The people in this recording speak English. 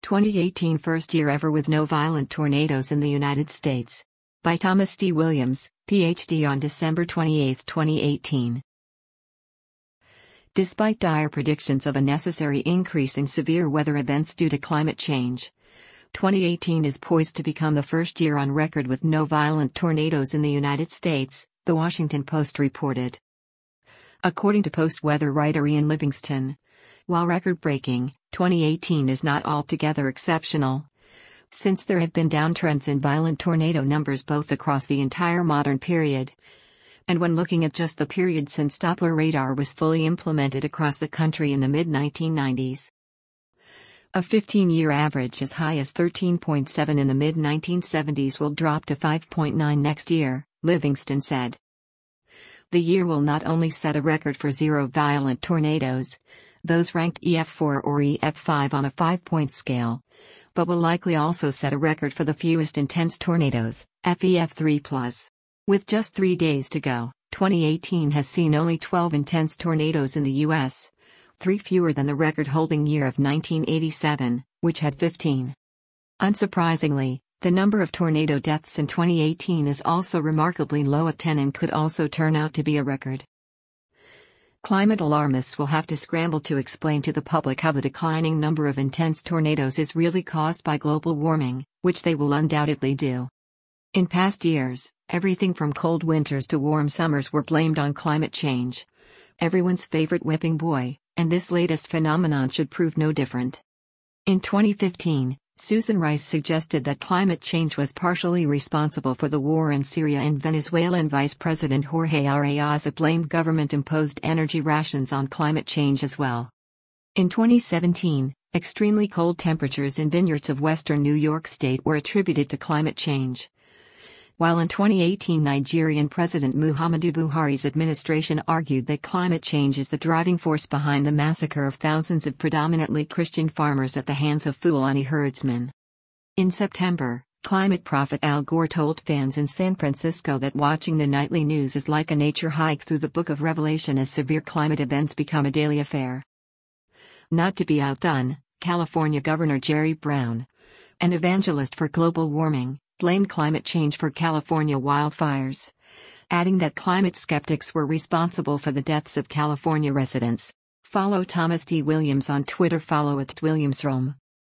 2018 first year ever with no violent tornadoes in the United States. By Thomas D. Williams, Ph.D. on December 28, 2018. Despite dire predictions of a necessary increase in severe weather events due to climate change, 2018 is poised to become the first year on record with no violent tornadoes in the United States, The Washington Post reported. According to Post weather writer Ian Livingston, while record-breaking, 2018 is not altogether exceptional, since there have been downtrends in violent tornado numbers both across the entire modern period, and when looking at just the period since Doppler radar was fully implemented across the country in the mid-1990s. A 15-year average as high as 13.7 in the mid-1970s will drop to 5.9 next year, Livingston said. The year will not only set a record for zero violent tornadoes, those ranked EF4 or EF5 on a 5-point scale, but will likely also set a record for the fewest intense tornadoes, FEF3+. With just 3 days to go, 2018 has seen only 12 intense tornadoes in the U.S., 3 fewer than the record-holding year of 1987, which had 15. Unsurprisingly, the number of tornado deaths in 2018 is also remarkably low at 10 and could also turn out to be a record. Climate alarmists will have to scramble to explain to the public how the declining number of intense tornadoes is really caused by global warming, which they will undoubtedly do. In past years, everything from cold winters to warm summers were blamed on climate change, everyone's favorite whipping boy, and this latest phenomenon should prove no different. In 2015, Susan Rice suggested that climate change was partially responsible for the war in Syria and Venezuela, and Vice President Jorge Arreaza blamed government-imposed energy rations on climate change as well. In 2017, extremely cold temperatures in vineyards of western New York State were attributed to climate change, while in 2018 Nigerian President Muhammadu Buhari's administration argued that climate change is the driving force behind the massacre of thousands of predominantly Christian farmers at the hands of Fulani herdsmen. In September, climate prophet Al Gore told fans in San Francisco that watching the nightly news is like a nature hike through the Book of Revelation as severe climate events become a daily affair. Not to be outdone, California Governor Jerry Brown, an evangelist for global warming, blamed climate change for California wildfires, adding that climate skeptics were responsible for the deaths of California residents. Follow Thomas D. Williams on Twitter. Follow @WilliamsRome.